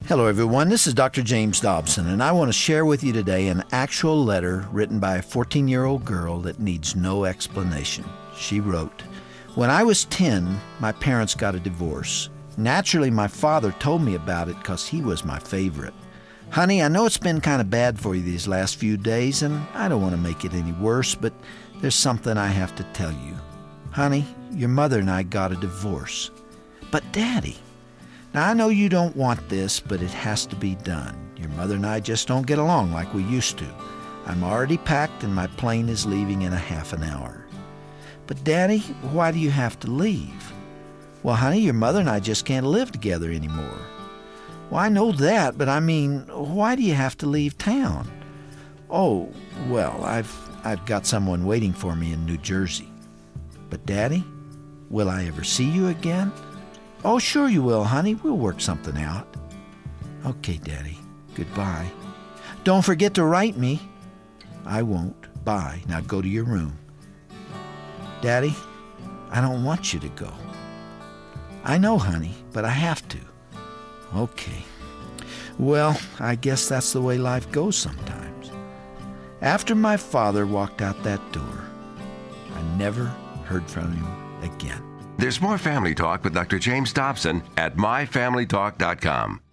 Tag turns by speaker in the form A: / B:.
A: Hello, everyone. This is Dr. James Dobson, and I want to share with you today an actual letter written by a 14-year-old girl that needs no explanation. She wrote, "When I was 10, my parents got a divorce. Naturally, my father told me about it because he was my favorite. Honey, I know it's been kind of bad for you these last few days, and I don't want to make it any worse, but there's something I have to tell you. Honey, your mother and I got a divorce." "But, Daddy..." "Now, I know you don't want this, but it has to be done. Your mother and I just don't get along like we used to. I'm already packed and my plane is leaving in a half an hour." "But, Daddy, why do you have to leave?" "Well, honey, your mother and I just can't live together anymore." "Well, I know that, but I mean, why do you have to leave town?" "Oh, well, I've got someone waiting for me in New Jersey." "But, Daddy, will I ever see you again?" "Oh, sure you will, honey. We'll work something out." "Okay, Daddy. Goodbye. Don't forget to write me." "I won't. Bye. Now go to your room." "Daddy, I don't want you to go." "I know, honey, but I have to." "Okay. Well, I guess that's the way life goes sometimes." After my father walked out that door, I never heard from him again.
B: There's more Family Talk with Dr. James Dobson at myfamilytalk.com.